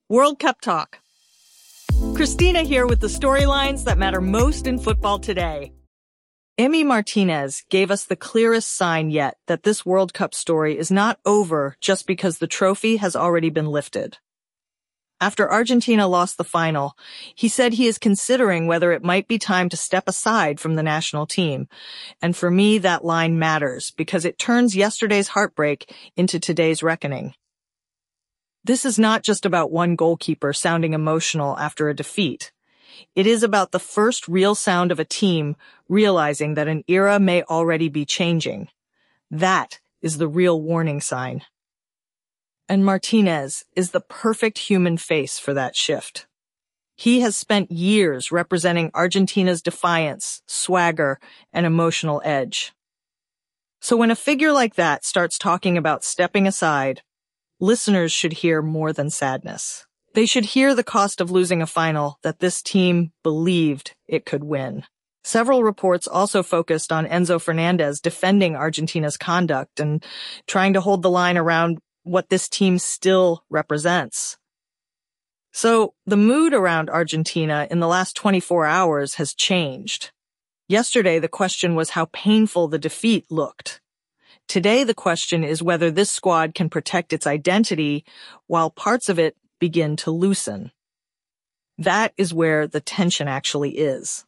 World Cup Talk. Christina here with the storylines that matter most in football today. Emi Martinez gave us the clearest sign yet that this World Cup story is not over just because the trophy has already been lifted. After Argentina lost the final, he said he is considering whether it might be time to step aside from the national team. And for me, that line matters because it turns yesterday's heartbreak into today's reckoning. This is not just about one goalkeeper sounding emotional after a defeat. It is about the first real sound of a team realizing that an era may already be changing. That is the real warning sign. And Martinez is the perfect human face for that shift. He has spent years representing Argentina's defiance, swagger, and emotional edge. So when a figure like that starts talking about stepping aside, listeners should hear more than sadness. They should hear the cost of losing a final that this team believed it could win. Several reports also focused on Enzo Fernandez defending Argentina's conduct and trying to hold the line around what this team still represents. So the mood around Argentina in the last 24 hours has changed. Yesterday, the question was how painful the defeat looked. Today, the question is whether this squad can protect its identity while parts of it begin to loosen. That is where the tension actually is.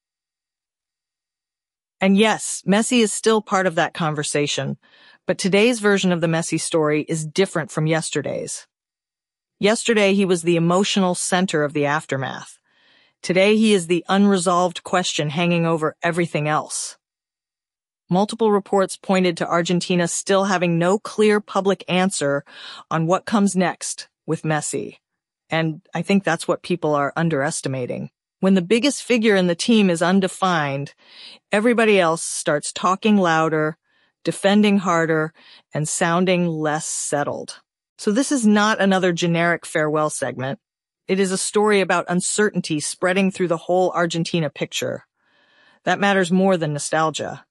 And yes, Messi is still part of that conversation, but today's version of the Messi story is different from yesterday's. Yesterday, he was the emotional center of the aftermath. Today, he is the unresolved question hanging over everything else. Multiple reports pointed to Argentina still having no clear public answer on what comes next with Messi. And I think that's what people are underestimating. When the biggest figure in the team is undefined, everybody else starts talking louder, defending harder, and sounding less settled. So this is not another generic farewell segment. It is a story about uncertainty spreading through the whole Argentina picture. That matters more than nostalgia.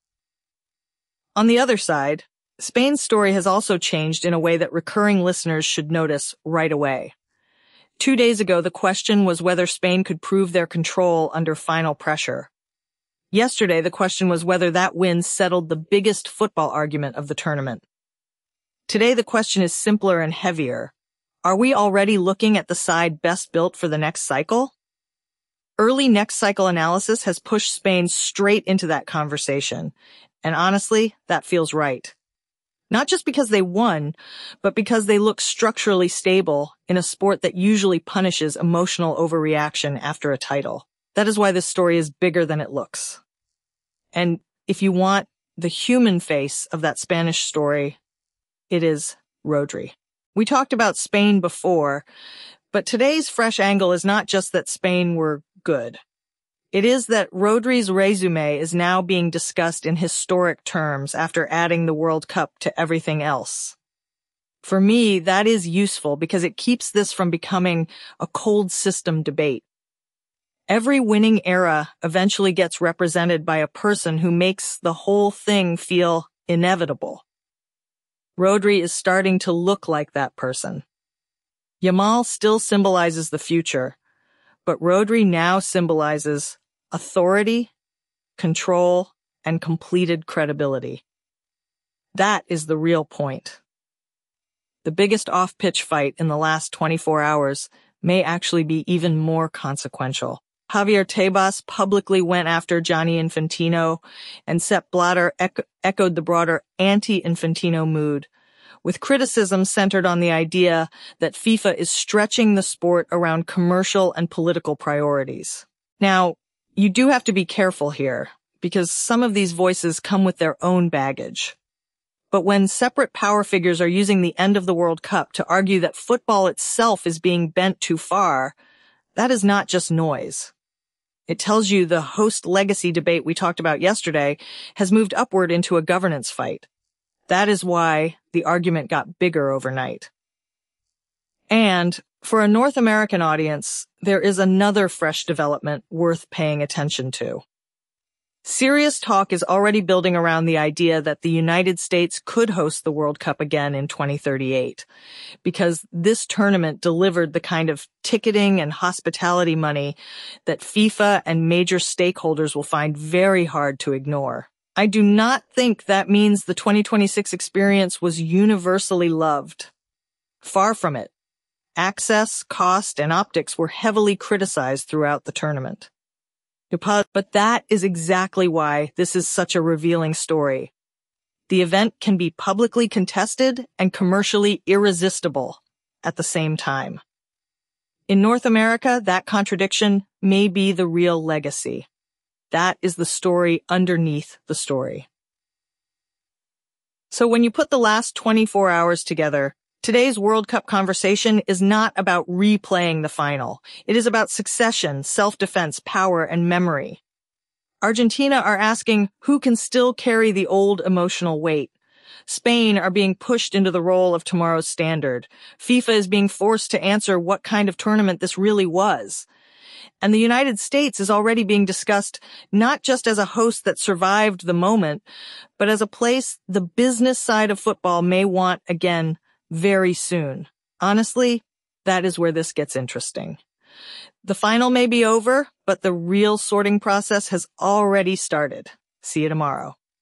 On the other side, Spain's story has also changed in a way that recurring listeners should notice right away. 2 days ago, the question was whether Spain could prove their control under final pressure. Yesterday, the question was whether that win settled the biggest football argument of the tournament. Today, the question is simpler and heavier. Are we already looking at the side best built for the next cycle? Early next cycle analysis has pushed Spain straight into that conversation. And honestly, that feels right. Not just because they won, but because they look structurally stable in a sport that usually punishes emotional overreaction after a title. That is why this story is bigger than it looks. And if you want the human face of that Spanish story, it is Rodri. We talked about Spain before, but today's fresh angle is not just that Spain were good. It is that Rodri's resume is now being discussed in historic terms after adding the World Cup to everything else. For me, that is useful because it keeps this from becoming a cold system debate. Every winning era eventually gets represented by a person who makes the whole thing feel inevitable. Rodri is starting to look like that person. Yamal still symbolizes the future, but Rodri now symbolizes authority, control, and completed credibility. That is the real point. The biggest off-pitch fight in the last 24 hours may actually be even more consequential. Javier Tebas publicly went after Gianni Infantino, and Sepp Blatter echoed the broader anti-Infantino mood, with criticism centered on the idea that FIFA is stretching the sport around commercial and political priorities. Now, you do have to be careful here, because some of these voices come with their own baggage. But when separate power figures are using the end of the World Cup to argue that football itself is being bent too far, that is not just noise. It tells you the host legacy debate we talked about yesterday has moved upward into a governance fight. That is why the argument got bigger overnight. And for a North American audience, there is another fresh development worth paying attention to. Serious talk is already building around the idea that the United States could host the World Cup again in 2038, because this tournament delivered the kind of ticketing and hospitality money that FIFA and major stakeholders will find very hard to ignore. I do not think that means the 2026 experience was universally loved. Far from it. Access, cost, and optics were heavily criticized throughout the tournament. But that is exactly why this is such a revealing story. The event can be publicly contested and commercially irresistible at the same time. In North America, that contradiction may be the real legacy. That is the story underneath the story. So when you put the last 24 hours together, today's World Cup conversation is not about replaying the final. It is about succession, self-defense, power, and memory. Argentina are asking who can still carry the old emotional weight. Spain are being pushed into the role of tomorrow's standard. FIFA is being forced to answer what kind of tournament this really was. And the United States is already being discussed not just as a host that survived the moment, but as a place the business side of football may want again very soon. Honestly, that is where this gets interesting. The final may be over, but the real sorting process has already started. See you tomorrow.